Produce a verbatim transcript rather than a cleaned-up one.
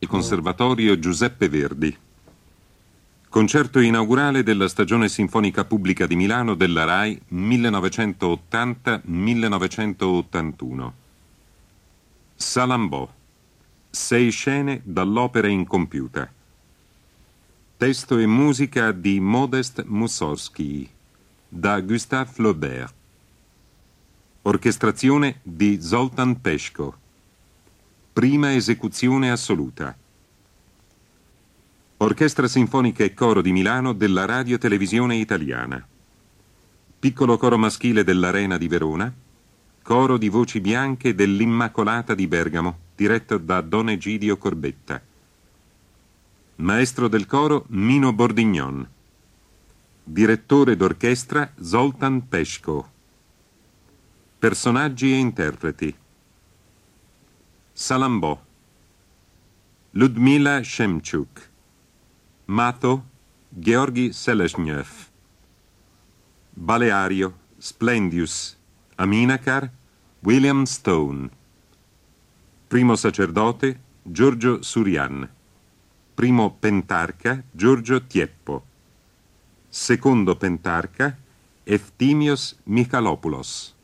Il Conservatorio Giuseppe Verdi. Concerto inaugurale della stagione sinfonica pubblica di Milano della RAI millenovecentottanta millenovecentottantuno. Salambò. Sei scene dall'opera incompiuta. Testo e musica di Modest Mussorgsky, da Gustave Flaubert. Orchestrazione di Zoltán Peško. Prima esecuzione assoluta. Orchestra Sinfonica e Coro di Milano della Radio Televisione Italiana. Piccolo coro maschile dell'Arena di Verona. Coro di voci bianche dell'Immacolata di Bergamo, diretto da Don Egidio Corbetta. Maestro del coro Mino Bordignon. Direttore d'orchestra Zoltán Peško. Personaggi e interpreti. Salambò. Ludmila Šemčuk. Mato, Georgi Selezhnev. Baleario, Splendius, Aminakar, William Stone. Primo sacerdote, Giorgio Surian. Primo pentarca, Giorgio Tieppo. Secondo pentarca, Eftimios Michalopoulos.